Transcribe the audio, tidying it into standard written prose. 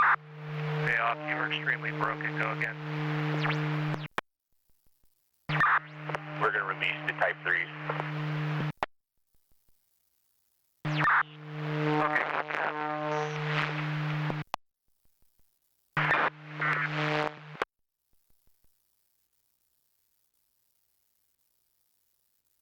Pay off, you were extremely broken. Go again. We're going to release the Type 3s.